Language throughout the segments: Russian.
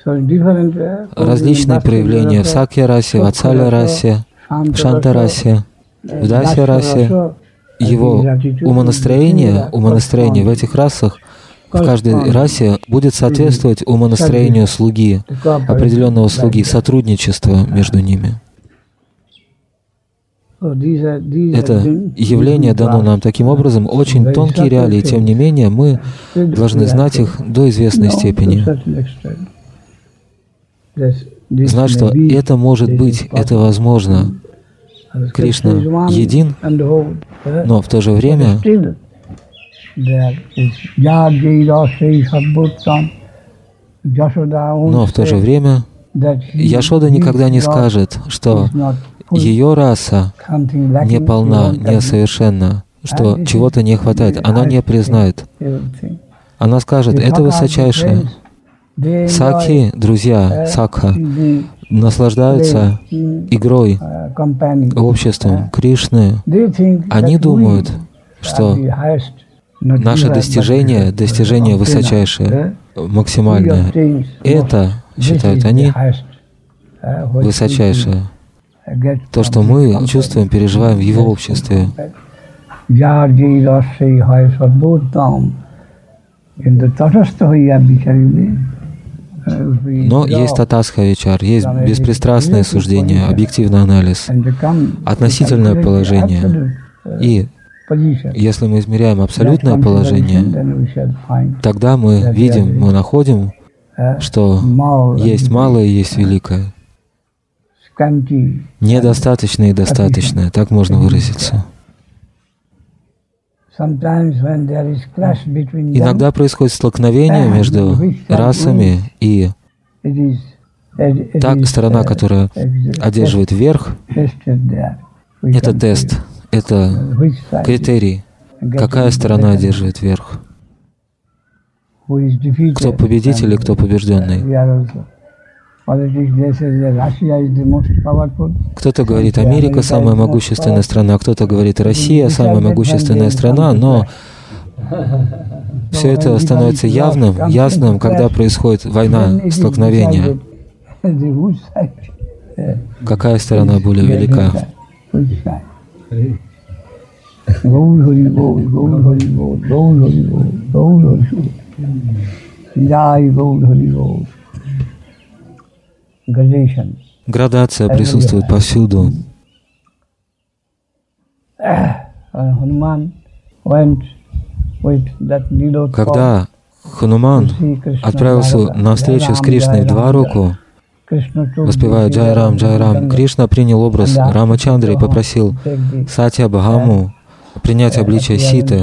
различные проявления в Сакья-расе, Ватсалья-расе, в Шанта-расе, в Дасья-расе. Его умонастроение в этих расах, в каждой расе будет соответствовать умонастроению слуги, определенного слуги, сотрудничества между ними. Это явление дано нам таким образом, очень тонкие реалии, тем не менее, мы должны знать их до известной степени. Знать, что это может быть, это возможно. Кришна един, но в то же время Яшода никогда не скажет, что ее раса не полна, несовершенна, что чего-то не хватает. Она не признает. Она скажет, это высочайшее. Сакхи, друзья, сакха, наслаждаются игрой, обществом Кришны. Они думают, что наше достижение высочайшее, максимальное, это, считают они, высочайшее. То, что мы чувствуем, переживаем в его обществе. Но есть татастха вичар, есть беспристрастное суждение, объективный анализ, относительное положение. И если мы измеряем абсолютное положение, тогда мы видим, мы находим, что есть малое и есть великое. Недостаточное и достаточное, так можно выразиться. Иногда происходит столкновение между расами, и та сторона, которая одерживает верх, это тест, это критерий, какая сторона одерживает верх, кто победитель и кто побежденный. Кто-то говорит, Америка самая могущественная страна, а кто-то говорит, Россия самая могущественная страна, но все это становится ясным, когда происходит война, столкновение. Какая сторона более велика? Градация присутствует повсюду. Когда Хануман отправился на встречу с Кришной в Двараку, воспевая Джай Рам, Кришна принял образ Рамачандры и попросил Сатья Бхаму принять обличие Ситы,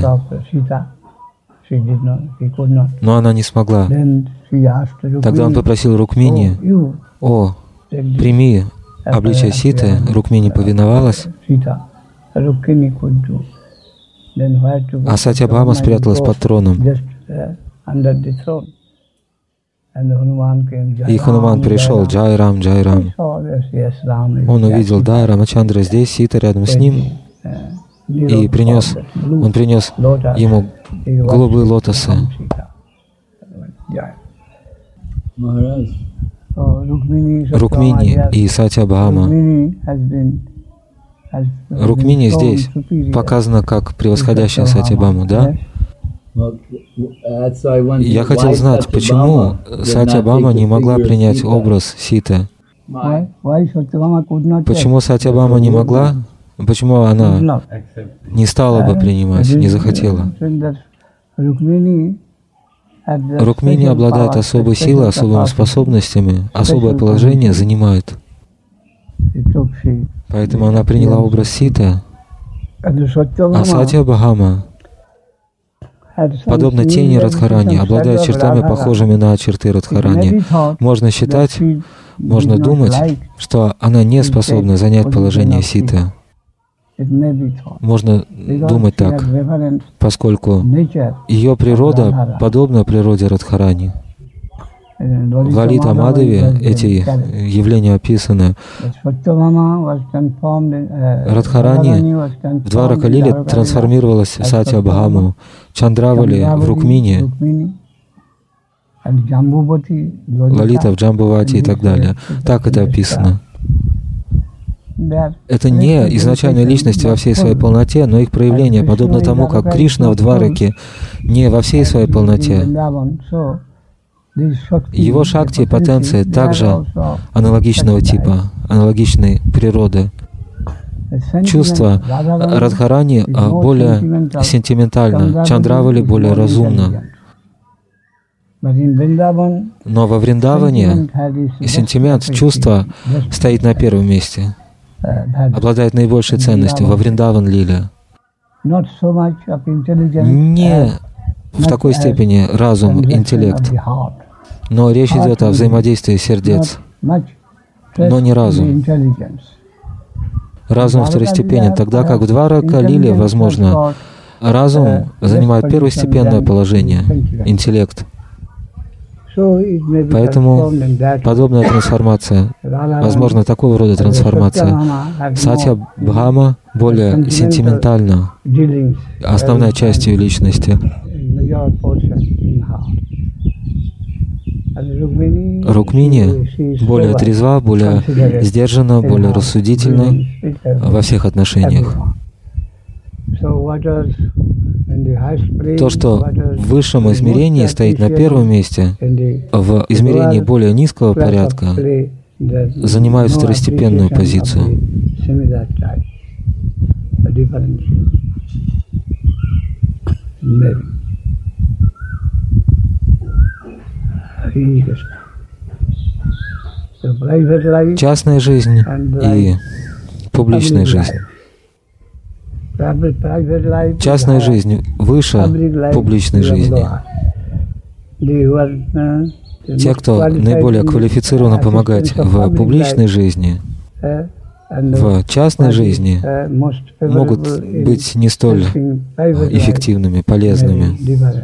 но она не смогла. Тогда он попросил Рукмини: «О, прими обличие Ситы». Рукмини повиновалась, а Сатьябхама спряталась под троном. И Хануман пришел, Джай Рам. Он увидел, да, Рамачандра здесь, Сита рядом с ним, и он принес ему голубые лотосы. Рукмини и Сатьябхама. Рукмини здесь показано как превосходящая Сатьябхаму, да? Я хотел знать, почему Сатьябхама не могла принять образ Ситы. Почему Сатьябхама не могла? Почему она не стала бы принимать, не захотела? Рукмини обладает особой силой, особыми способностями, особое положение занимает. Поэтому она приняла образ Ситы, а Сатьябхама, подобно тени Радхарани, обладает чертами, похожими на черты Радхарани. Можно считать, можно думать, что она не способна занять положение Ситы. Можно думать так, поскольку ее природа подобна природе Радхарани. В Лалита Мадхаве эти явления описаны. Радхарани в Дваракалиле трансформировалась в Сатьябхаму, Чандравали в Рукмини, Лалита в Джамбувати и так далее. Так это описано. Это не изначальные личности во всей своей полноте, но их проявление, подобно тому, как Кришна в Двараке не во всей своей полноте. Его шакти и потенции также аналогичного типа, аналогичной природы. Чувство Радхарани более сентиментально, Чандравали более разумно. Но во Вриндаване сентимент, чувство стоит на первом месте, обладает наибольшей ценностью во Вриндаван-лиле. Не в такой степени разум, интеллект, но речь идет о взаимодействии сердец, но не разум. Разум второстепенен, тогда как в Дварака-лиле, возможно, разум занимает первостепенное положение, интеллект. Поэтому подобная трансформация, возможно, такого рода трансформация. Сатья Бхама более сентиментальна, основная часть ее личности. Рукмини более трезва, более сдержана, более рассудительна во всех отношениях. То, что в высшем измерении стоит на первом месте, в измерении более низкого порядка занимает второстепенную позицию. Частная жизнь и публичная жизнь. Частная жизнь выше публичной жизни. Те, кто наиболее квалифицированы помогать в публичной жизни, в частной жизни могут быть не столь эффективными, полезными.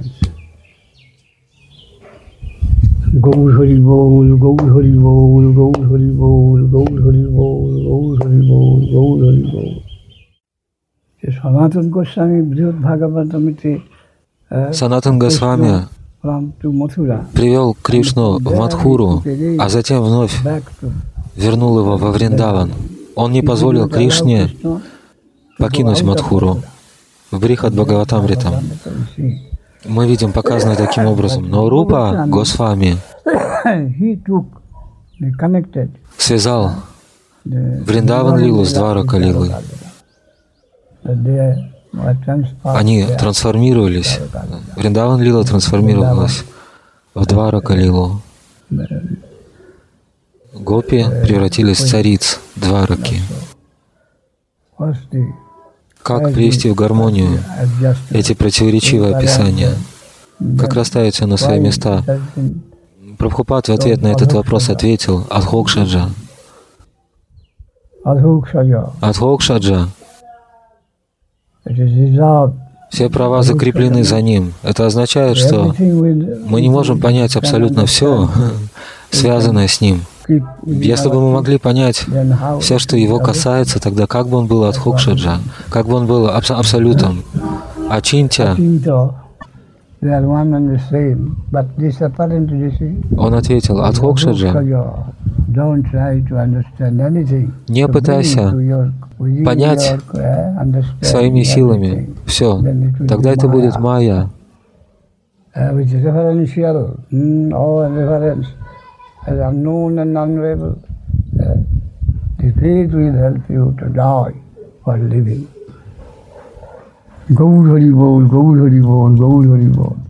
Санатан Госвами привел Кришну в Мадхуру, а затем вновь вернул его во Вриндаван. Он не позволил Кришне покинуть Мадхуру. В Брихад Бхагаватамритам мы видим показано таким образом. Но Рупа Госвами связал Вриндаван-лилу с Дварака-лилой. Они трансформировались. Вриндаван-лила трансформировалась в Дварака-лилу. Гопи превратились в цариц Двараки. Как привести в гармонию эти противоречивые описания? Как расставить все на свои места? Прабхупад в ответ на этот вопрос ответил: Адхокшаджа. Адхокшаджа. Все права закреплены за ним. Это означает, что мы не можем понять абсолютно все, связанное с ним. Если бы мы могли понять все, что его касается, тогда как бы он был Адхокшаджа, как бы он был абсолютом. Ачинтя. Он ответил: Адхокшаджа, не пытайся понять своими силами все, тогда это будет майя. Unknown and unavailable, the faith will help you to die for living. Gaur Hari Bol, Gaur Hari Bol, Gaur Hari Bol.